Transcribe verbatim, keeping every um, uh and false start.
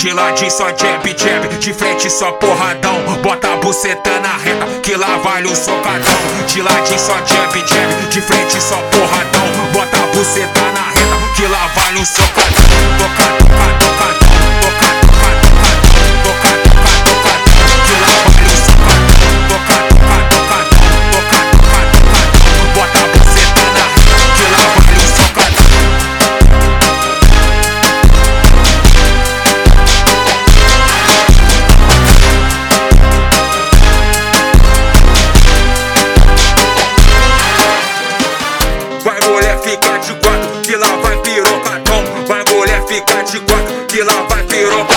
De ladinho só jab, jab, de frente só porradão. Bota a buceta na reta, que lá vale o socadão. De ladinho só jab, jab, de frente só porradão. Bota a buceta na reta, que lá vale o socadão. Toca, toca, toca, toca, toca, toca, toca, toca, toca, que lá vale o socadão. Toca, toca, toca, toca, toca, toca, bota a buceta na reta, que lá vale o socadão. Vai mulher ficar de quatro, que lá vai pirocadão. Vai mulher ficar de quatro, que lá vai pirocadão.